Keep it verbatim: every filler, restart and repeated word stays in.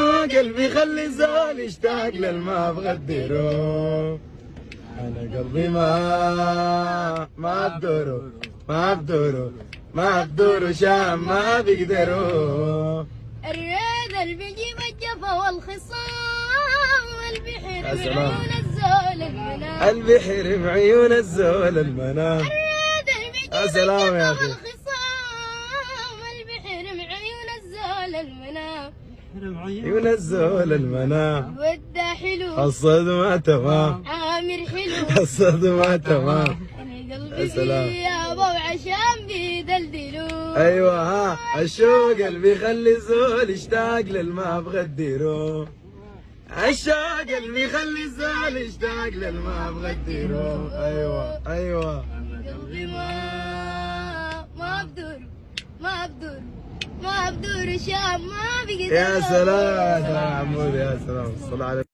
قلبي خلي الزول يشتاق للما بغدره. انا قلبي ما ما بدوره ما بدوره ما بدوره شام ما بيقدروا. الريد اللي بيجيب الجفا والخصام البحر يا سلام. بعيون الزول المنام. البحر بعيون الزول المنام. الريد اللي بيجيب يا سلام يا الجفا اخي. والخصام البحر بعيون الزول المنام. عيون الزول المنام. وده حلو الصدمة تمام. عامر حلو الصدمة تمام. انا يا قلبي سلام. فيه يابا وعشان بيدلدلو. ايوه ها الشوق اللي بيخلي الزول يشتاق للما بغدره. الشوق اللي بيخلي الزول يشتاق للما بغدره. ايوه ايوه. قلبي ما ما بدور ما بدور ما بدور شام ما بقدر. يا سلام يا سلام عمود، يا سلام. صل على